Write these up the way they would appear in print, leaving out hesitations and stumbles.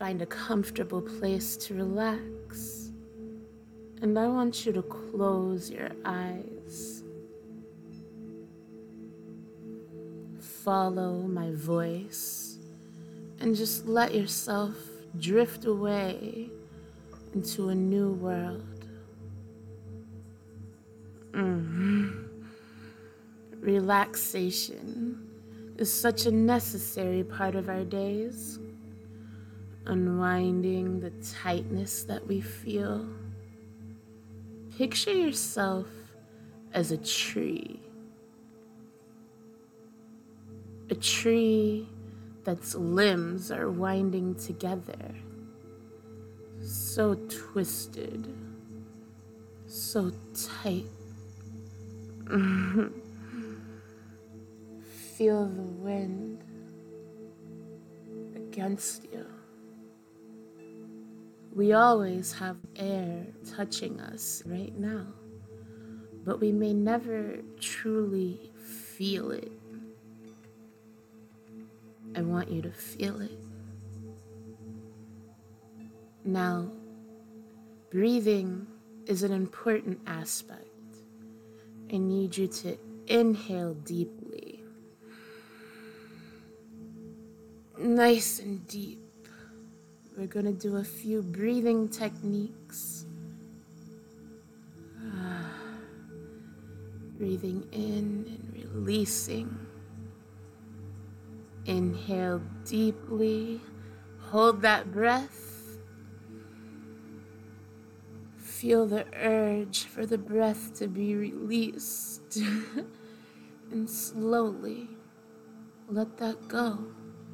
find a comfortable place to relax. And I want you to close your eyes. Follow my voice and just let yourself drift away into a new world. Relaxation is such a necessary part of our days. Unwinding the tightness that we feel. Picture yourself as a tree. A tree that's limbs are winding together. So twisted. So tight. Feel the wind against you. We always have air touching us right now, but we may never truly feel it. I want you to feel it. Now, breathing is an important aspect. I need you to inhale deeply. Nice and deep. We're gonna do a few breathing techniques. Breathing in and releasing. Inhale deeply. Hold that breath. Feel the urge for the breath to be released. And slowly let that go.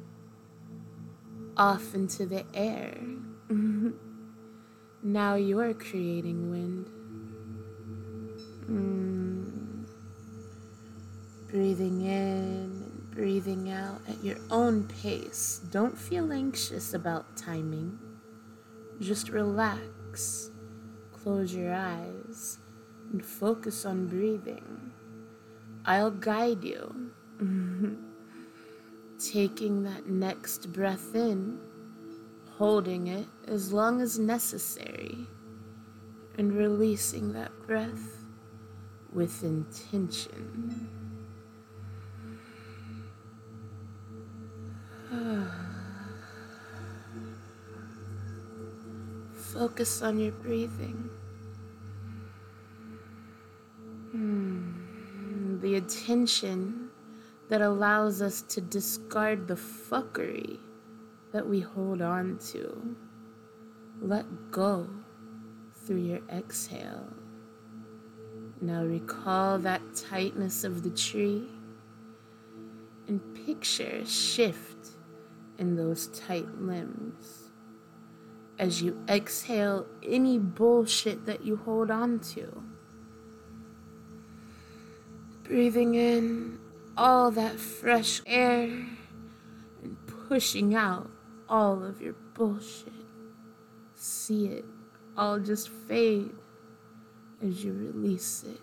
Off into the air. Now you're creating wind. Breathing in and breathing out at your own pace. Don't feel anxious about timing. Just relax. Close your eyes and focus on breathing. I'll guide you. Taking that next breath in, holding it as long as necessary, and releasing that breath with intention. Focus on your breathing. The attention that allows us to discard the fuckery that we hold on to. Let go through your exhale. Now recall that tightness of the tree and picture a shift in those tight limbs as you exhale any bullshit that you hold on to. Breathing in all that fresh air and pushing out all of your bullshit. See it all just fade as you release it.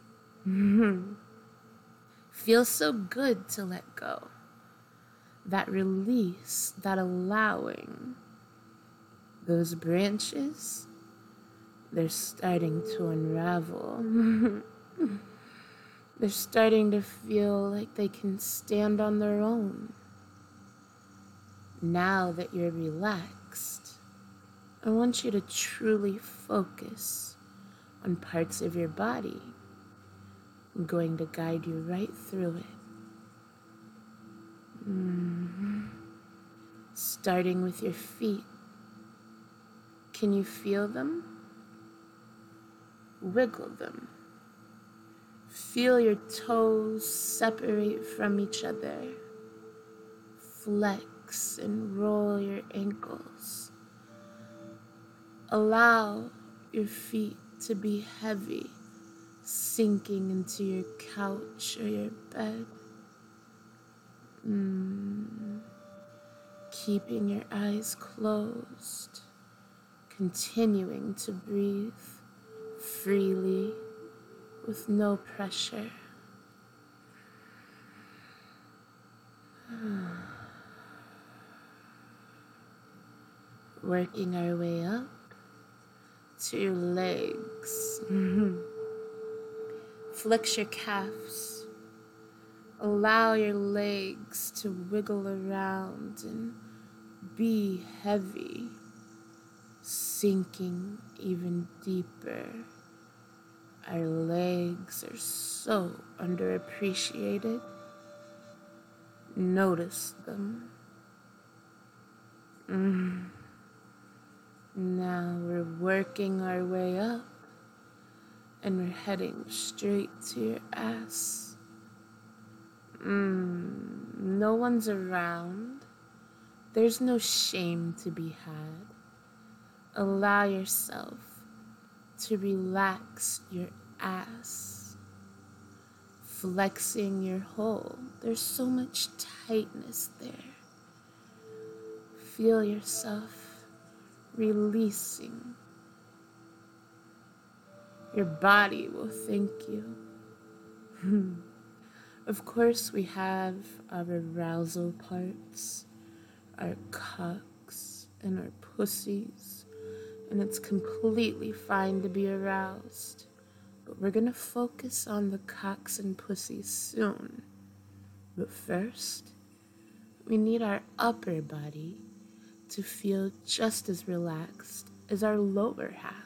Feels so good to let go. That release, that allowing. Those branches, they're starting to unravel. They're starting to feel like they can stand on their own. Now that you're relaxed, I want you to truly focus on parts of your body. I'm going to guide you right through it. Starting with your feet. Can you feel them? Wiggle them. Feel your toes separate from each other. Flex and roll your ankles. Allow your feet to be heavy, sinking into your couch or your bed. Keeping your eyes closed, continuing to breathe freely with no pressure. Working our way up to your legs. Flex your calves. Allow your legs to wiggle around and be heavy, sinking even deeper. Our legs are so underappreciated. Notice them. Now we're working our way up and we're heading straight to your ass. No one's around. There's no shame to be had. Allow yourself to relax your ass. Flexing your hole. There's so much tightness there. Feel yourself releasing. Your body will thank you. Of course, we have our arousal parts, our cocks and our pussies, and it's completely fine to be aroused. But we're gonna focus on the cocks and pussies soon. But first, we need our upper body to feel just as relaxed as our lower half.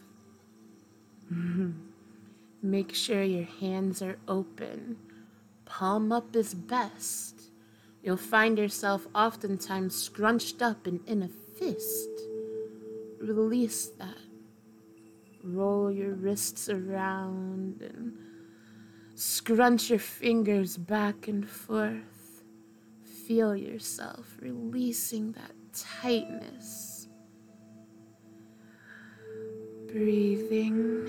Make sure your hands are open. Palm up is best. You'll find yourself oftentimes scrunched up and in a fist. Release that. Roll your wrists around and scrunch your fingers back and forth. Feel yourself releasing that tightness. Breathing.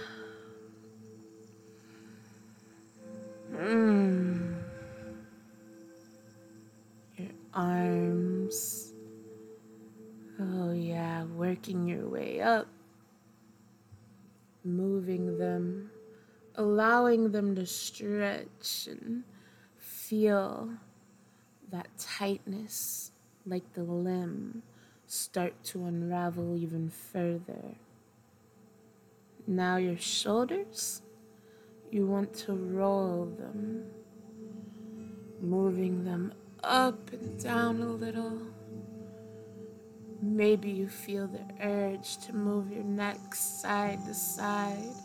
Your arms. Oh yeah, working your way up. Moving them. Allowing them to stretch and feel that tightness, like the limb, start to unravel even further. Now your shoulders, you want to roll them, moving them up and down a little. Maybe you feel the urge to move your neck side to side.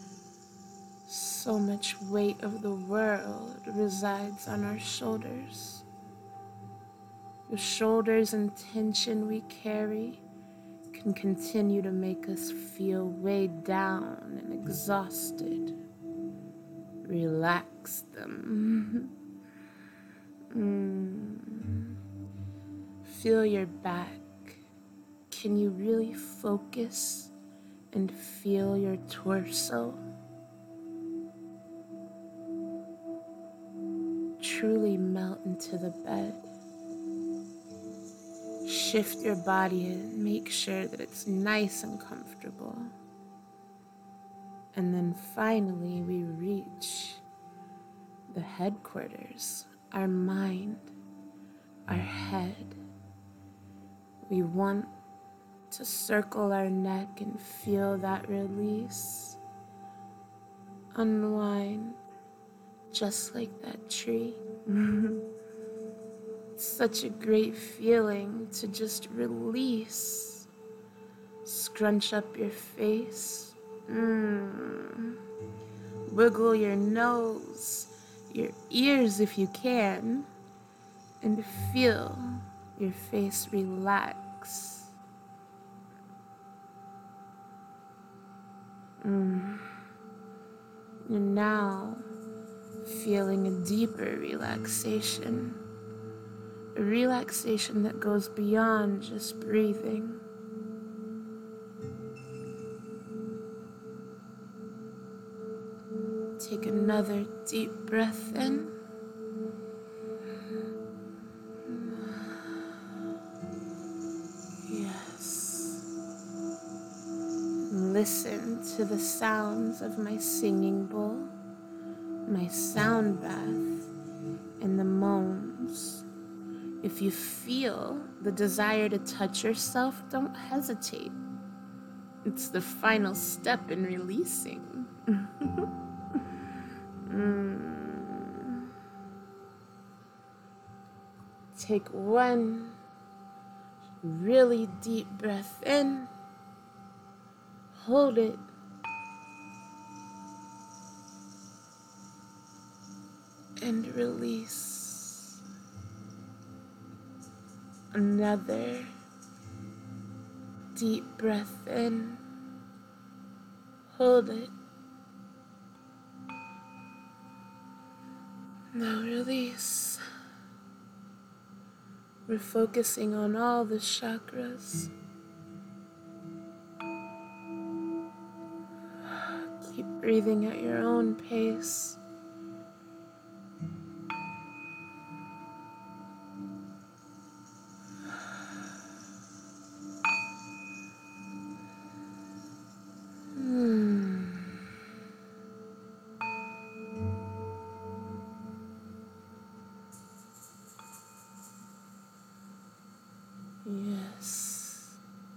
So much weight of the world resides on our shoulders. The shoulders and tension we carry can continue to make us feel weighed down and exhausted. Relax them. Feel your back. Can you really focus and feel your torso? Truly melt into the bed. Shift your body and make sure that it's nice and comfortable. And then finally we reach the headquarters, our mind, our head. We want to circle our neck and feel that release. Unwind, just like that tree. It's such a great feeling to just release. Scrunch up your face. Wiggle your nose, your ears if you can, and feel your face relax. You're now feeling a deeper relaxation. A relaxation that goes beyond just breathing. Take another deep breath in. Yes. Listen to the sounds of my singing bowl, my sound bath, and the moans. If you feel the desire to touch yourself, don't hesitate. It's the final step in releasing. Take one really deep breath in. Hold it. And release. Another deep breath in. Hold it. Now release. We're focusing on all the chakras. Keep breathing at your own pace. Yes.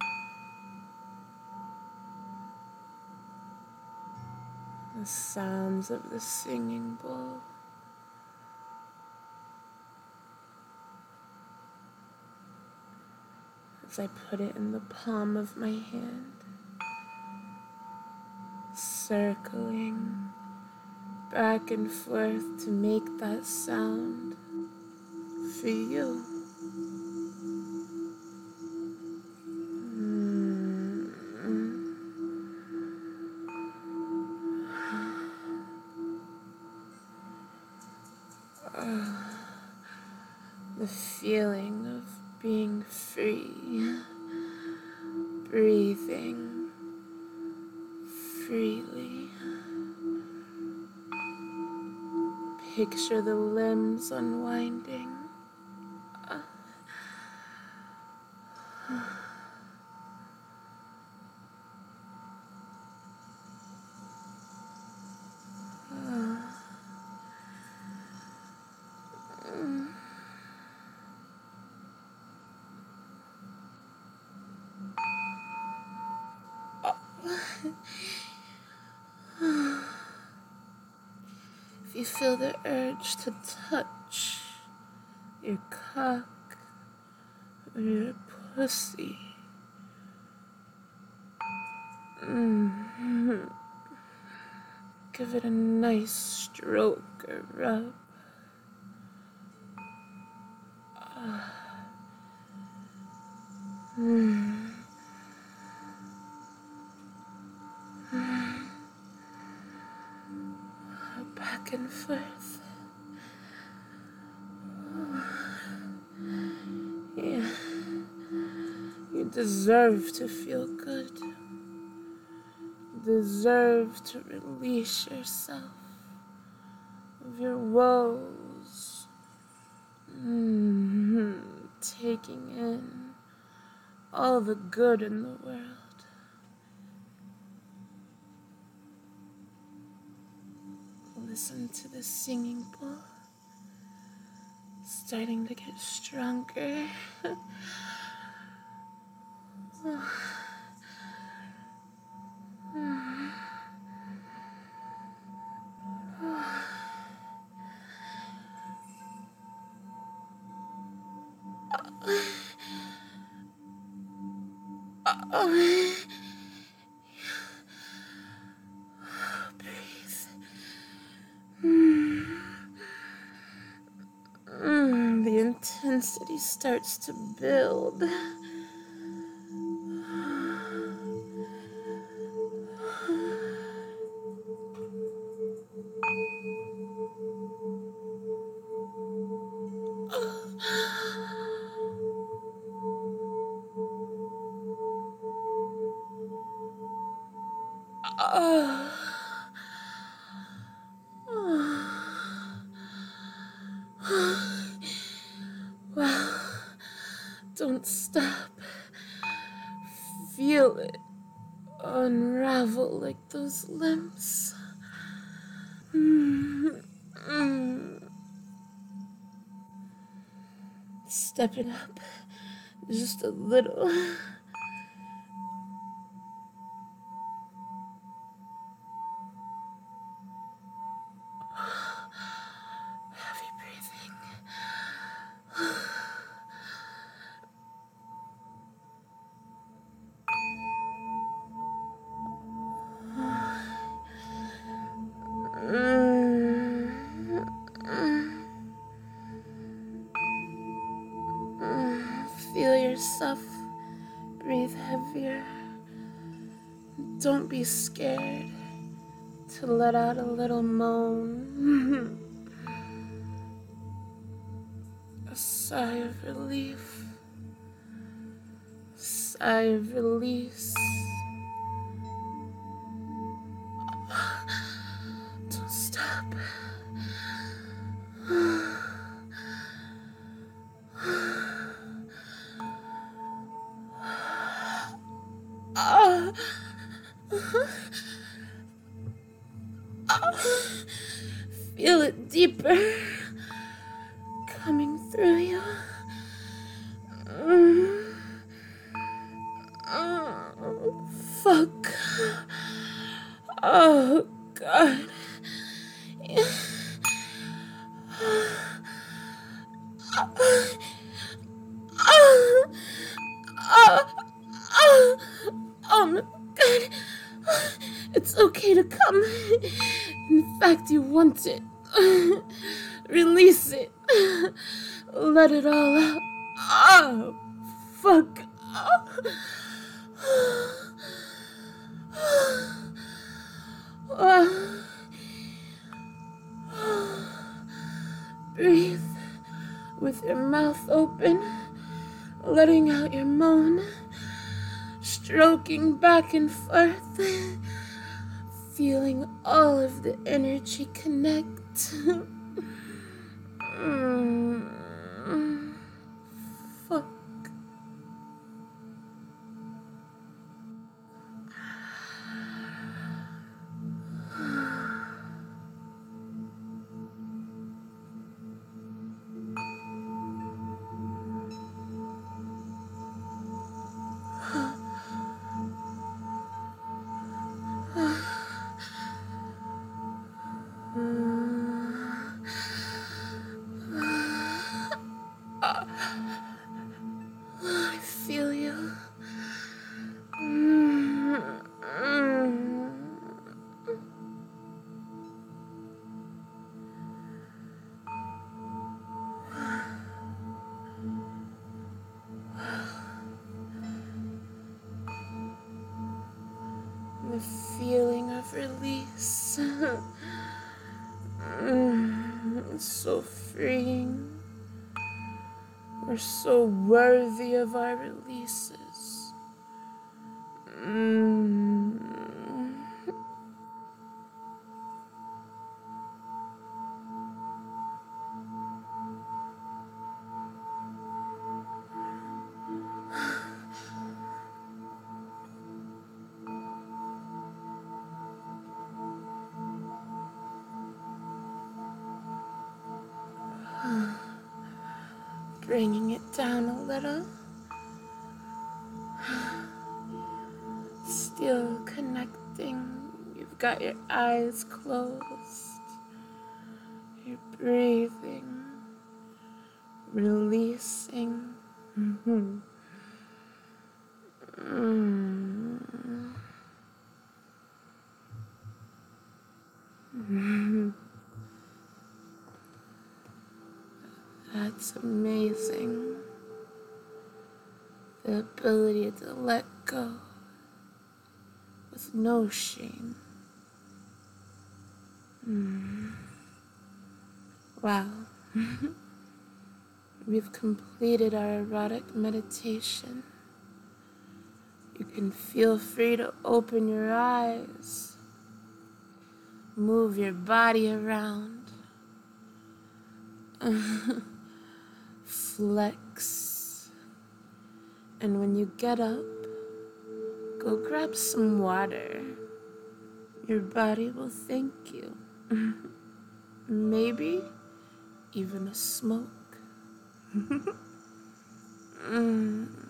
The sounds of the singing bowl. As I put it in the palm of my hand, circling back and forth to make that sound for you. The feeling of being free, breathing freely. Picture the limbs unwinding. If you feel the urge to touch your cock or your pussy, give it a nice stroke or rub. Back and forth. Yeah. You deserve to feel good. You deserve to release yourself of your woes. Taking in all the good in the world. Listen to the singing bowl starting to get stronger. The intensity starts to build. Wow. Don't stop. Feel it unravel like those limbs. stepping up just a little. Heavy breathing. Feel yourself breathe heavier. Don't be scared to let out a little moan. A sigh of relief. Sigh of release. Don't stop. Feel it deeper coming through you. Fuck. Oh, God. Oh, my God. It's okay to come. In fact, you want it. Release it. Let it all out. Oh, fuck. Breathe with your mouth open, letting out your moan, stroking back and forth, feeling all of the energy connect. Fuck. I feel you. The feeling of release. It's so freeing. We're so worthy of our releases. Bringing it down a little. Still connecting. You've got your eyes closed. You're breathing. Releasing. That's amazing. The ability to let go with no shame. Wow. We've completed our erotic meditation. You can feel free to open your eyes. Move your body around. Flex. And when you get up, go grab some water. Your body will thank you. Maybe even a smoke. Mm.